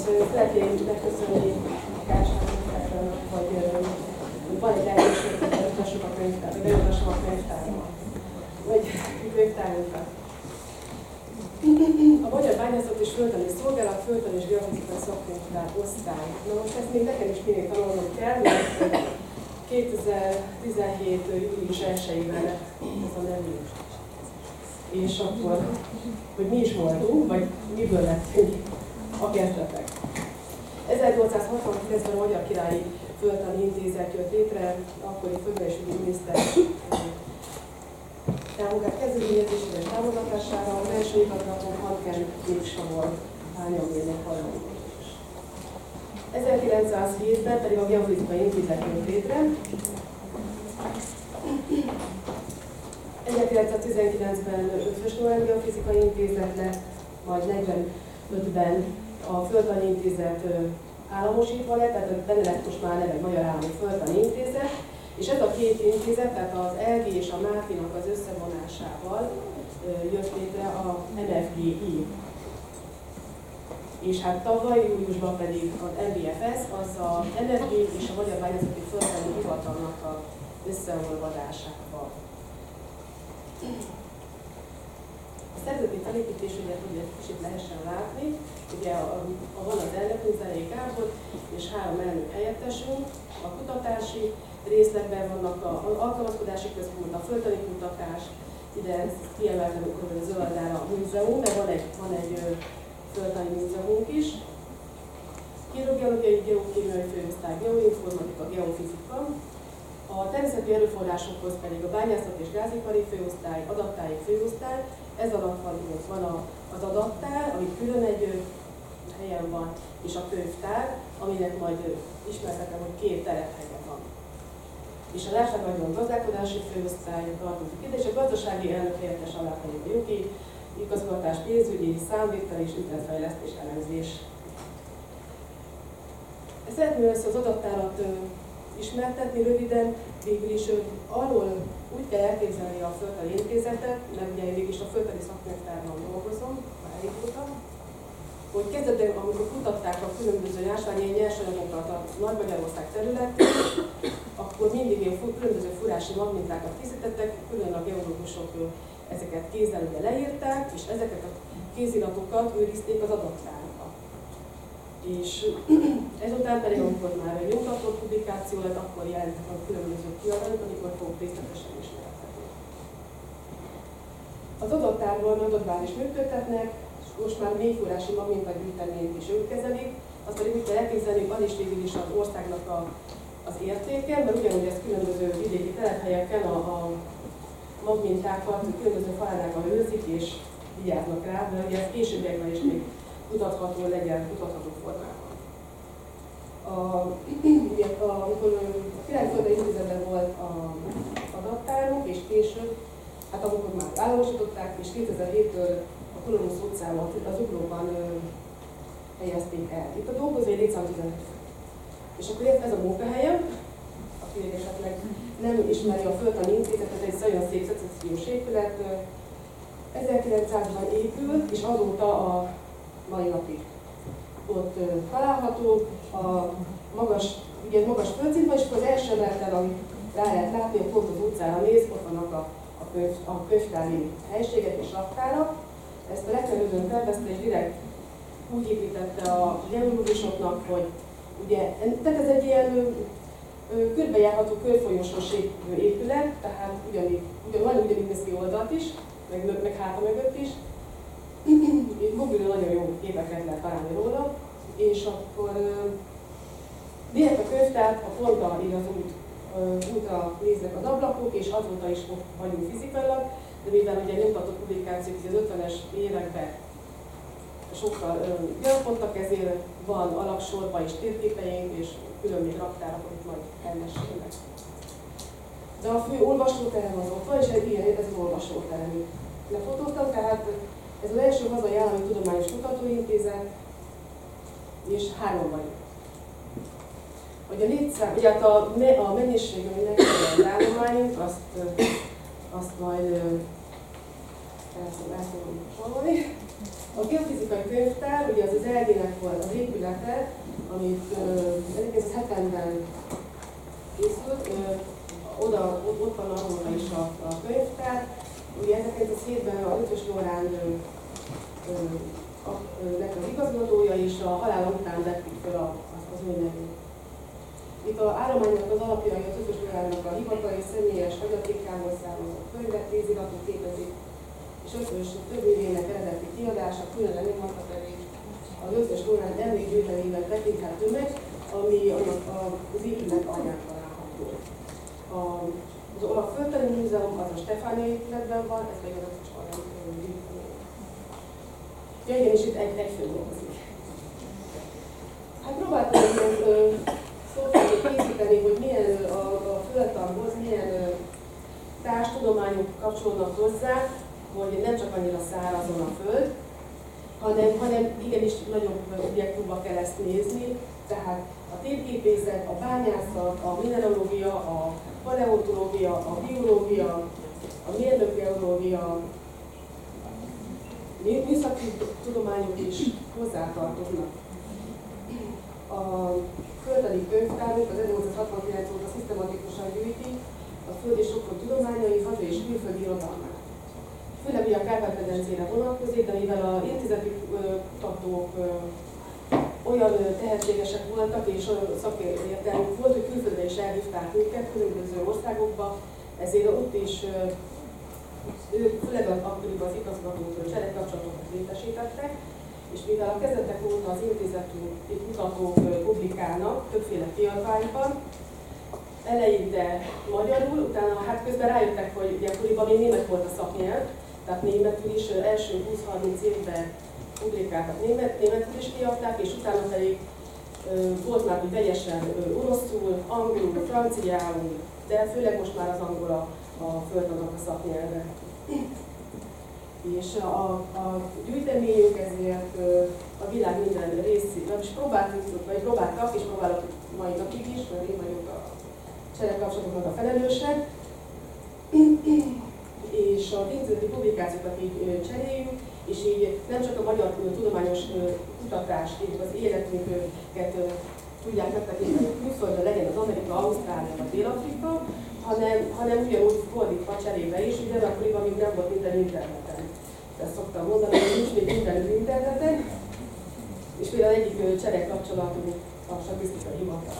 szeretném megköszönni Kásárnak, hogy van egy lehetőség, hogy utassuk a könyvtárba, vagy beutassam a könyvtárba, vagy könyvtárunkat. A Magyar Bányászat és Földtani Szolgálat Földtani és Geofizikai Szakkönyvtár osztály. Na most ezt még nekem is minél tanulnom kell, mert 2017. július 1-ével lett ez a nevű. És akkor, hogy mi is voltunk, vagy miből lettünk a kezdetek. 1869-ben a Magyar Királyi Földtani Intézet jött létre, akkori földművelésügyi miniszter kezdeményezésére és támogatására. A belső igazgató Handken Miksa volt, hányomérnek valamit. 1907-ben pedig a Geofizikai Intézet jött létre. 1919-ben Ötvös Noel Geofizikai Intézet lett, majd 1945-ben a Földtani Intézet államosítva lett, tehát benne lett most már neve Magyar Állami Földtani Intézet, és ez a két intézet, tehát az LG és a MÁFI-nak az összevonásával jött létre a MFGI. És hát tavaly júliusban pedig az MBFS, az a MFG és a Magyar Bányászati Földtani Hivatalnak az összeolvadásával. A szervezeti felépítés, ugye kicsit lehessen látni, ugye van az elnökünk, Zenei Gábor, és 3 elnök helyettesünk. A kutatási részlegben vannak az alkalmazkodási központ, a földtani kutatás, ide kiemeltem zöldre a múzeum, de van egy földtani múzeumunk is. Hidrogeológiai, geokémiai főosztály, geoinformatika, geofizika. A természeti erőforrásokhoz pedig a bányászat és gázipari főosztály, adattárgyi főosztály. Ez alatt van az adattár, ami külön egy helyen van, és a könyvtár, aminek majd ismertetem, hogy 2 telephelye van. És a Lásd-Vagyon gazdálkodási főosztály tartozik ide, és a gazdasági elnök helyettes alá pedig a jogi, igazgatás, pénzügyi, számvitel és üzletfejlesztés elemzés. Szeretném először az adattárat ismertetni röviden, végül is arról úgy kell elképzelni a Földtani Intézetet, mert ugye én végig is a Földtani Szakkönyvtárban dolgozom, már régóta, hogy kezdetben, amikor kutatták a különböző ásványi nyersanyagokat a Nagy-Magyarország területén, akkor mindig különböző furási magmintákat készítettek, külön a geológusok ezeket kézzel leírták, és ezeket a kéziratokat őrizték az adattárba. És ezután pedig, amikor már egy nyomtatott publikáció lett, akkor jelentek a különböző kiadványok, amikor fogok részletesen ismertetni. Az adattárban adatbázis is működtetnek, most már mélyforrási magmintagyűjteményt is ők kezelik, azt pedig úgy kell elképzelni, hogy az is végül is az országnak az értéke, mert ugyanúgy ez különböző vidéki telephelyeken a magmintákat különböző falánákkal őrzik és vigyáznak rá, mert ugye ez későbbiekben is még kutatható legyen, kutatható formában. Amikor a Királyföldtani Intézetben volt az adattárunk, és később, hát amikor már államosították, és 2007-től a Kolumbusz utcában, az Uglóban helyezték el. Itt a dolgozói létszám 15. És akkor ez a munkahelyem, aki esetleg nem ismeri a Földtani Intézetet, egy nagyon szép szecessziós épület, 1900-ban épült, és azóta a mai napig ott található, ugye magas földszintben, és akkor az első emeleten, amit rá lehet látni, a pont az utcára néz, ott vannak a könyvtári helységek és raktárak. Ezt a legfelelőzőn tervezte, és direkt úgy építette a geológusoknak, hogy ugye, tehát ez egy ilyen körbejárható körfolyosós épület, tehát ugyanúgy néz ki oldalt is, meg háta mögött is. Mobilon nagyon jó képeket lehet találni róla, és akkor direkt a könyvtárt a frontra ír az útra néznek az ablakok, és azóta is ott vagyunk fizikailag, de mivel ugye nyomtatott publikációk az 50-es években sokkal gyarapodtak, ezért van alaksorban is térképeink, és külön még raktárak, amit majd elmesélnek. De a fő olvasóterem az ott van, és ez az olvasóterem. Lefotóztam, tehát ez az első hazai állami tudományos kutatóintézet, és 3 vagyunk. Hogy a létszám, ugye a mennyiség, ami megfelelő az állományunk, azt majd el fogom sorolni. A geofizikai könyvtár, ugye az ELG-nek volt az épülete, amit 1970-ben készült, ott van azóta is a könyvtár. Ugye 1907-ben a Ötvös Loránd az igazgatója és a halála után vették fel az ő nevét. Itt az állománynak az alapjai az Ötvös Lorándnak a hivatali személyes hagyatékából származó könyvek, kéziratok képezik, és Ötvös több évének eredeti kiadása, különben nyomataterés az Ötvös Loránd emlékgyűjteményben tekinthető meg, ami az épület alján található. A Földtani Múzeum az a Stefánia épületben van, ez pedig az Ötvös Loránd gyűjtemény. Ja igen, és itt egy fő dolgozik. Hát próbáltam ilyen szót készíteni, hogy milyen a földtanhoz, milyen társtudományok kapcsolódnak hozzá, hogy nem csak annyira szárazon a föld, hanem igenis nagyobb objektumba kell ezt nézni, tehát a térképészet, a bányászat, a mineralógia, a paleontológia, a biológia, a mérnökgeológia, műszaki tudományok is hozzátartoznak. A Földtani Könyvtárunk az 1969 óta szisztematikusan gyűjti a föld és sokkor tudományai, hazai és külföldi irodalmát. Főleg ugye a Kárpát-medencére vonatkozik, de mivel az intézeti kutatók olyan tehetségesek voltak és szakértelmük volt, hogy külföldre is elhívták őket, különböző országokba, ezért ott is ők főleg akkoriban az igazgatók cserekapcsolatokat létesítettek, és mivel a kezdetek óta az intézeti kutatók publikálnak többféle kiadványban, eleinte magyarul, utána hát közben rájöttek, hogy ugye akkoriban még német volt a szaknyelv, tehát németül is első 20-30 évben publikáltak németül is kiadták, és utána pedig volt már vegyesen oroszul, angolul, franciául, de főleg most már az angol a földtannak a szaknyelve. És a gyűjteményünk ezért a világ minden részéről is próbáltak, és próbálok mai napig is, mert én vagyok a cserekapcsolatoknak a felelőse, és a intézeti publikációkat így cseréljük, és így nem csak a magyar tudományos kutatást, így az életünket tudják megtekinteni, hogy külföldön legyen az Amerika, Ausztrália vagy Dél-Afrika, hanem ugyanúgy fordítva cserébe is, ugye akkoriban még nem volt minden interneten. Ezt szoktam mondani, hogy nincs még minden az interneten, és például egyik cserekapcsolatunk a statisztikai hivatal.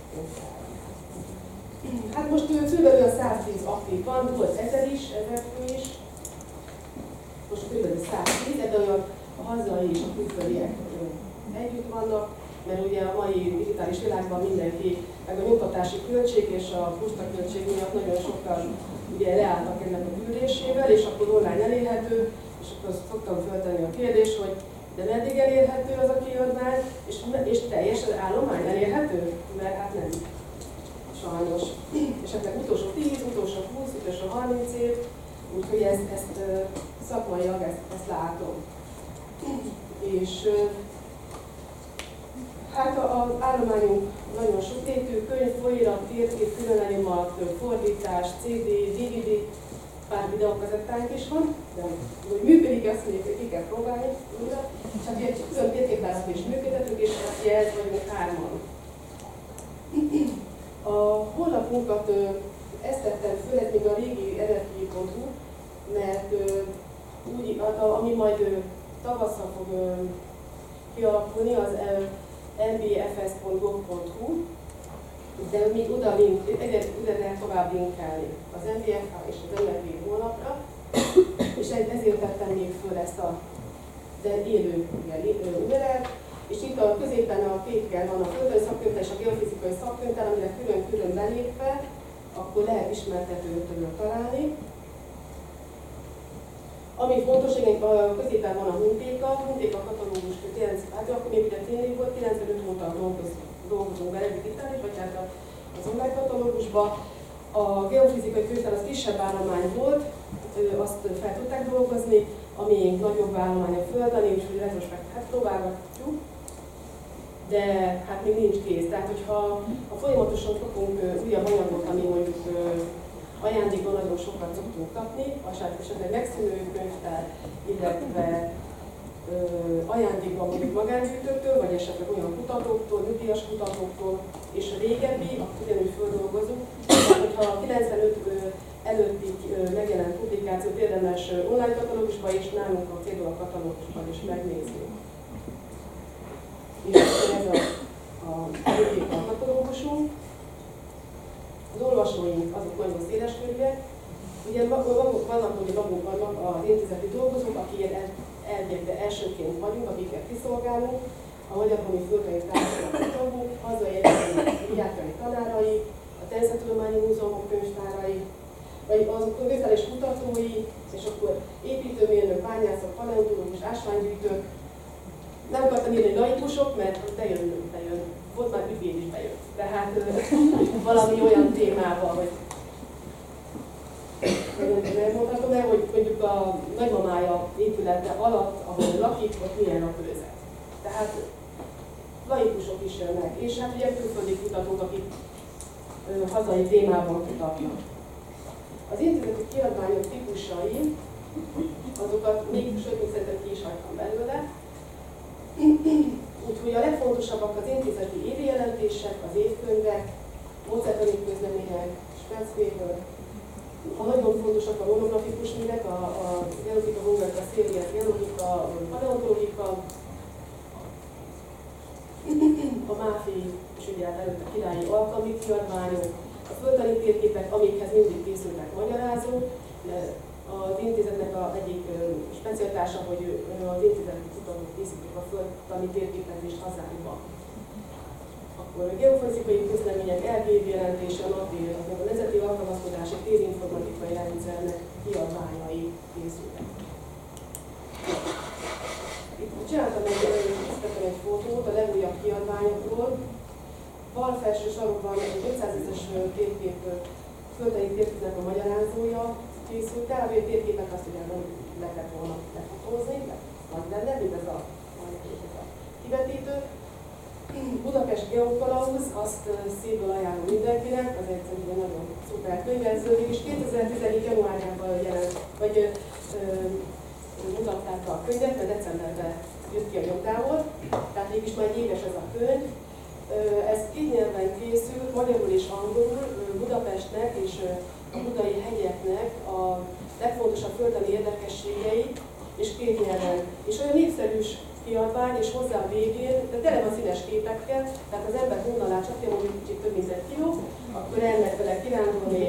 Hát most körülbelül 110 aktív van, volt 1000 fő is, most körülbelül 110, de olyan a hazai és a külföldiek együtt vannak, mert ugye a mai digitális világban mindenki, meg a nyomtatási költség és a postaköltség miatt nagyon sokan ugye leálltak ennek a gyűlésével, és akkor online elérhető, és akkor szoktam föltenni a kérdést, hogy de meddig elérhető az a kiadvány, és teljes állomány elérhető? Mert hát nem. Sajnos. És ennek utolsó 10, utolsó 20, utolsó 30 év, úgyhogy ezt szakmailag ezt látom. És hát az állományunk nagyon sokrétű, könyv, folyirat, térkép, különelyomat, fordítás, CD, DVD, pár videókazettánk is van, de hogy működik, azt mondjuk, ki kell próbálni újra. Csak egy külön térképtárat is működtetünk, és ez vagyunk 3-an. A honlapunkat ezt tettem föl, ez még a régi nfj.hu, mert úgy, ami majd tavasszal fog kialakulni, az mbfs.gov.hu, de még oda lehet tovább linkelni az MBFH és az MFV honlapra, és ezért tettem még föl ezt a élő URL, és itt a középen a kékkel van a földtani szakkönyvtár és a geofizikai szakkönyvtár, amire külön-külön belépve, akkor lehet ismertetőt találni. Ami fontos, hogy a középen van a Huntéka katalógus, hát akkor még ugye tényleg volt, 95 óta dolgozunk vele digitális, vagy hát az online katalógusban. A geofizikai könyvtár az kisebb állomány volt, azt fel tudták dolgozni, ami nagyobb állomány a földani, úgyhogy retrospekt hát próbálgatjuk, de hát még nincs kész. Tehát, hogyha folyamatosan kapunk újabb anyagot, ami mondjuk ajándékban nagyon sokat szoktunk kapni, esetleg megszűnő könyvtár, illetve ajándékban mondjuk magángyűjtőktől, vagy esetleg olyan kutatóktól, nyugdíjas kutatóktól, és a régebbi, akkor ugyanúgy földolgozunk. Tehát, hogyha a 95 előtti megjelent publikációt érdemes online katalógusban és nálunk a Cédula katalógusban is megnézni. És ez a katalógusunk. Az olvasóink azok nagyon széleskörűek. Ugye vannak az intézeti dolgozók, akik elviekben elsőként vagyunk, akiket kiszolgálunk, a Magyar Honi Földrejű Társadalom kutatók, hazai egyetemi diákai tanárai, a Természettudományi Múzeumok könyvtárai, vagy azok könyvtár és kutatói, és akkor építőmérnök, bányászok, paleontológus, ásványgyűjtők. Nem akartam írni laikusok, mert bejön. Volt már ügyvéd is bejött. Tehát valami olyan témával, hogy megmondhatom el, hogy mondjuk a nagymamája épülete alatt, ahol lakik, ott milyen a kőzet. Tehát laikusok is jönnek, és hát ugye külföldi kutatók, akik hazai témában kutatnak. Az intézeti kiadványok típusai, azokat még szerintem ki is hagytam belőle. Úgyhogy a legfontosabbak az intézeti évjelentések, az évkönyvek, módszertani közlemények, Specpaper. A nagyon fontosak a monografikus művek, a geologika, hungarika, szériás geologika, paleontológika, a MÁFI és ugye előtt a királyi alkalmi kiadványok, a földtani térképek, amikhez mindig készülnek magyarázók. Az intézetnek egyik specialitása, hogy az intézeti kutatók készítik a földtani térképezést hazánkban. Akkor a geofizikai közlemények, LGV jelentése, a NATÉR, a Nemzeti Alkalmazkodási Térinformatikai Rendszernek kiadványai készültek. Itt csináltam egy fotót a legújabb kiadványokról. Bal felső sarokban egy 500-es térkép, földtani térképnek a magyarázója készült el, a térképet azt ugye nem lehetett volna lefotózni, mert nagy lenne, mint ez a kivetítő. Budapest Geokalauz, azt szívből ajánlom mindenkinek, az egy nagyon szuper könyveződik, és 2011. januárjában jelent, vagy mutatták a könyvet, mert decemberben jött ki a nyomtából, tehát mégis már egy éves ez a könyv. Ez két nyelven készült, magyarul és angolul, Budapestnek és a budai hegyeknek a legfontosabb földtani érdekességei, és két nyelven. És olyan népszerűs kiadvány, és hozzá a végén, de tele van színes képekkel, tehát az ember hóna alá csapja, mondjuk kicsit több mint 1 kiló, akkor elmegy vele kirándulni,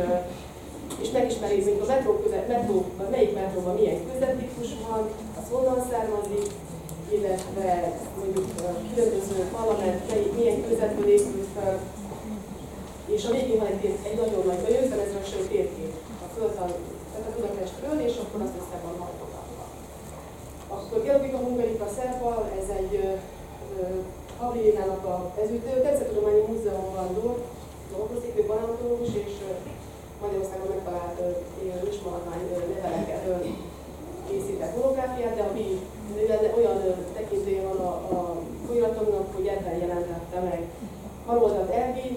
és megismeri, hogy a metróban, melyik metróban milyen kőzettípus van, az honnan származik, illetve mondjuk különböző parlament, milyen kőzetből épült fel, és a végén van egy nagyon nagy, vagy 50 000-es térkép a földtani, tehát a Budapestről, és akkor azt össze van hajtogatva. Akkor geologika, hungarika, szerpal, ez egy Havriénának ez a Természettudományi Múzeumban dolgozik, ő paleontológus, és Magyarországon megtalált ősmaradvány levelekről készített monográfiát, de mivel olyan tekintélye van a folyamatomnak, hogy ebben jelentette meg Haroldat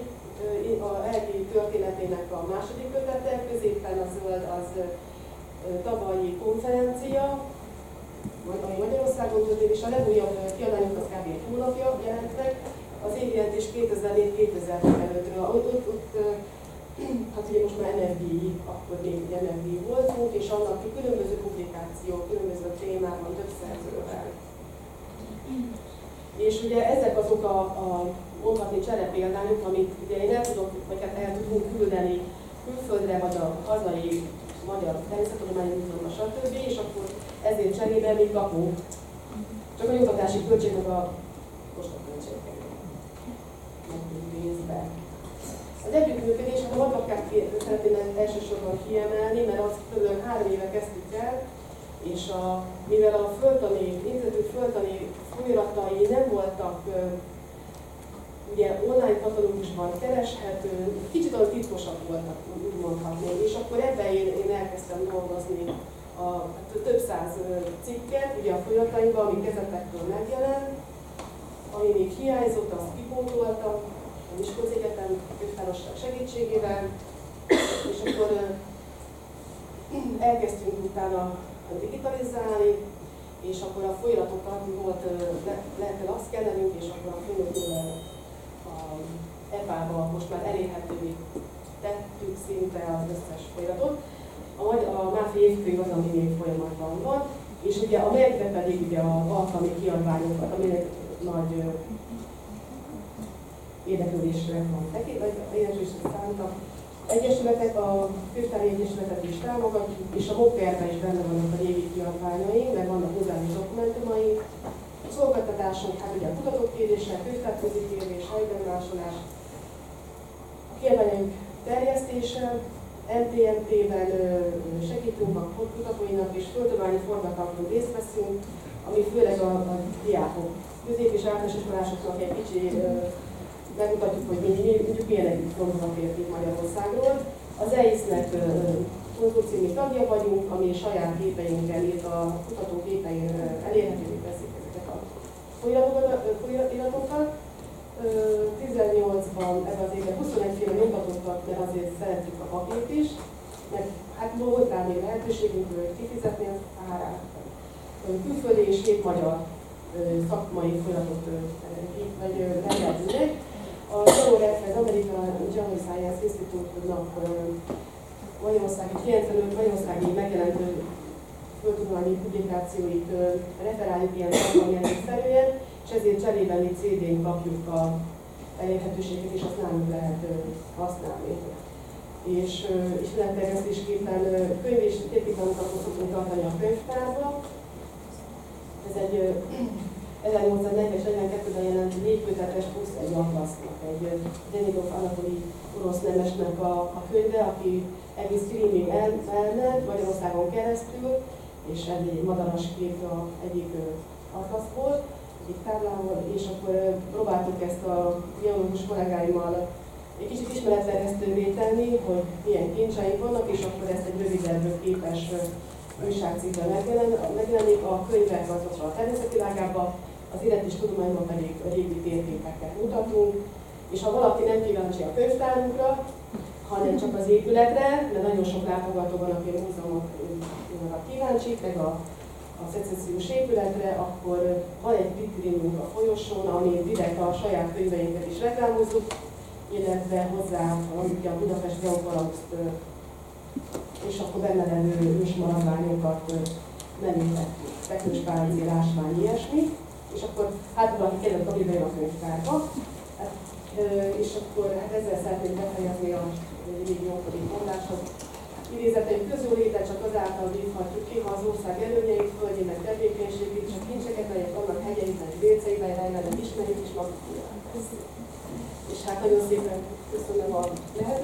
a Elgi történetének a második kötete, középen a zöld az tavalyi konferencia, ami Magyarországon történt, és a legújabb kiadványok az kb. Egy hónapja jelent meg. Az évjelentés 2004-2015-ről, ott hát ugye most már NFDI, akkor még NFDI voltunk, és annak különböző publikációk, különböző témában, több szerzővel. És ugye ezek azok a mondhatni cserepéldányok, amit ugye én el tudok, vagy hát el tudunk küldeni külföldre, vagy a hazai Magyar Természettudományi Múzeumban, stb. És akkor ezért cserében még kapunk. Csak a nyugtatási költségnek a postaköltségek. Részbe. Az együttműködés, a Madagkát szeretném elsősorban kiemelni, mert azt kb. 3 éve kezdtük el, és mivel a intézetű földtani folyamatai nem voltak ugye online katalógusban kereshető, kicsit olyan titkosak voltak, úgy mondhatném, és akkor ebben én elkezdtem dolgozni több száz cikket, ugye a folyamatainkban, ami kezetektől megjelent, ami még hiányzott, azt kipótoltam a Miskolci Egyetem könyvtárosság segítségével, és akkor elkezdtünk utána digitalizálni, és akkor a folyamatokat volt, lehet azt szkennelünk, és akkor a főnökről a EPA-ba most már elérhetővé tettük szinte az összes folyamatot. A MÁFI évkönyv az, ami még folyamatban van, és ugye a mértre pedig ugye az alkalmi kiadványokat, aminek nagy érdeklődésre van érdeklődésre szántak. Egyesületek, a könyvtári egyesületet is támogatjuk, és a MOKER-ben is benne vannak a régi kiadványaink, mert vannak hozzáadott dokumentumaink. A szolgáltatásunk, hát ugye a kutatókérdése, könyvtárközi kérdés, helyben másolás, a kiadványaink terjesztése, MTMT-ben segítünk a kutatóinak, és földtudományi forgatagban részt veszünk, ami főleg a diákok, közép- és általános iskolásoknak egy kicsi megmutatjuk, hogy mondjuk milyen egy gondolatérték Magyarországról. Az EISZ-nek konzorciumi tagja vagyunk, ami saját képeinkkel írt a kutatók képein elérhetővé teszik ezeket a folyamatokat. 18-ban ebben az évben 21 féle nyomtatottak, mert azért szeretjük a papírt is, meg hát volt rá még lehetőségünk kifizetni az árát. Külföldi és 7 magyar szakmai folyamatot rendeltünk. A JOREF, az American Journal Science Institute-nak Magyarországi 95 magyarországi megjelentő földtudományi publikációit referáljuk ilyen szakmanyelvszerűen, és ezért cserében mi CD-n kapjuk a elérhetőséget, és azt nálunk lehet használni. És ismeretterjesztésképpen könyv és értéktanulmányokat szoktunk tartani a könyvtárba. Ez egy 1842-ben jelent 4 kötetes plusz egy atlasznak, egy Demidov Anatoli orosz nemesnek a könyve, aki egész Krímig elment Magyarországon keresztül, és egy madaras kép egyik atlaszból, egyik táblával, és akkor próbáltuk ezt a biológus kollégáimmal egy kicsit ismeretterjesztővé tenni, hogy milyen kincseink vannak, és akkor ezt egy rövidebb képes újságcikkben megjelenik, a könyvek azokra a természetvilágában, az életis tudományban pedig régi térképeket mutatunk, és ha valaki nem kíváncsi a könyvtárunkra, hanem csak az épületre, mert nagyon sok látogató van, aki a múzeumokra kíváncsi, meg a szecessziós épületre, akkor van egy vitrinünk a folyosón, ami direkt a saját könyveinket is reklámozzuk, illetve hozzá a Budapest Geoparabuszt, és akkor benne levő ősmaradványokat merítettük, Teknős Pálizé, Ásvány, ilyesmi, és akkor hát valaki kedvet kapja bejön a könyvtárba, és akkor hát ezzel szeretnénk befejezni a régi ókori mondáshoz. Idézeteink közül csak azáltal vívhatjuk ki, ha az ország előnyeit, földjének tevékenységét és a kincseket, melyek annak hegyeiben és bérceiben rejlenek, ismerjük is maguk. És hát nagyon szépen köszönöm a lehetőséget.